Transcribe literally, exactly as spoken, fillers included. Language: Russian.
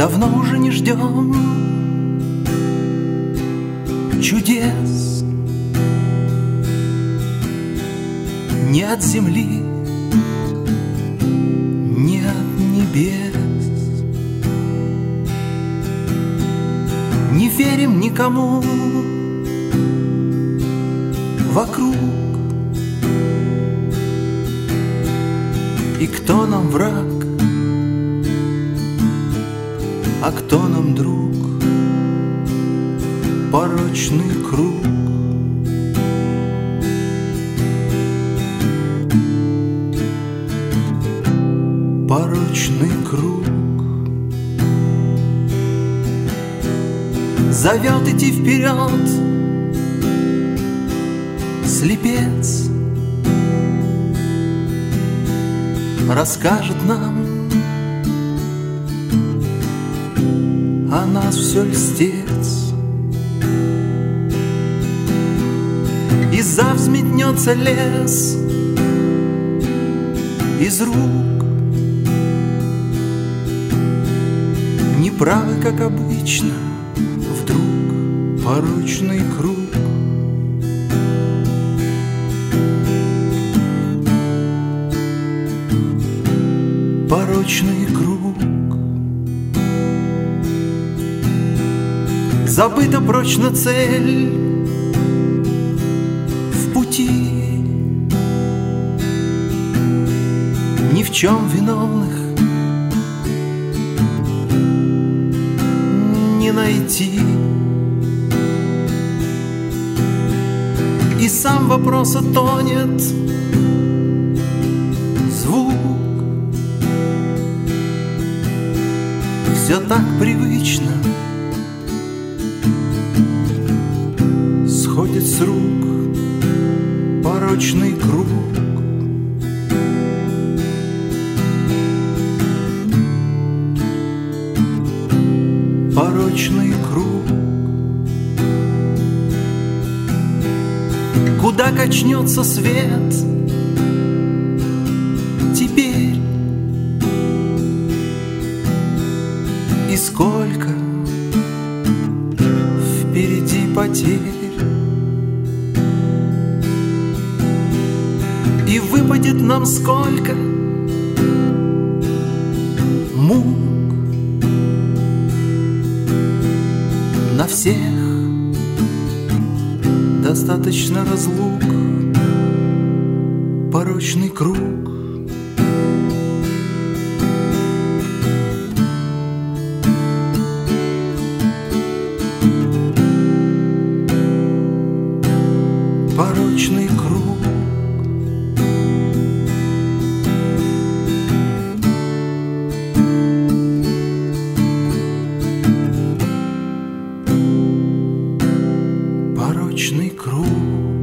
давно уже не ждем чудес ни от земли, ни от небес. Не верим никому вокруг, и кто нам враг, а кто нам друг? Порочный круг. Порочный круг. Зовет идти вперед слепец, расскажет нам о нас все льстец. И завзметнется лес из рук, неправы, как обычно, вдруг порочный круг. Порочный круг. Забыта прочно цель в пути, ни в чем виновных не найти. И сам вопрос утонет звук. Все так привычно сходит с рук. Порочный круг. Порочный круг. Куда качнется свет теперь? И сколько впереди потерь? И выпадет нам сколько мук на всех, достаточно разлук. Порочный круг. Порочный круг. Порочный круг.